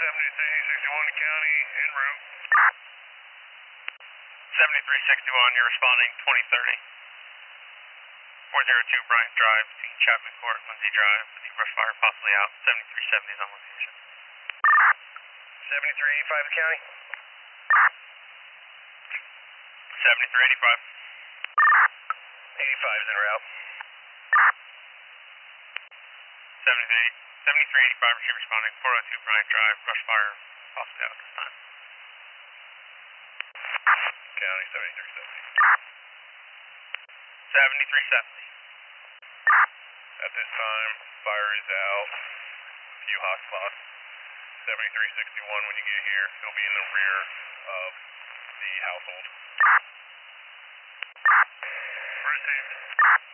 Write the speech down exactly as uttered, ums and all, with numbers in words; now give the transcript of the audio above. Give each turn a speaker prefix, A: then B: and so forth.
A: seventy-three sixty-one county en route. seventy-three sixty-one, you're responding twenty thirty. four oh two Bryant Drive, between Chapman Court, Lindsay Drive, with the brush fire possibly out. seventy-three seventy is on location. seventy-three eighty-five the county. seventy-three eighty-five. eighty-five is en route. seventy-three eighty-five, you're responding four oh two Bryant Drive, brush fire possibly out at this time. County seventy-three seventy. seventy-three seventy. At this time, fire is out. A few hot spots. seventy-three sixty-one, when you get here, he'll be in the rear of the household. Received.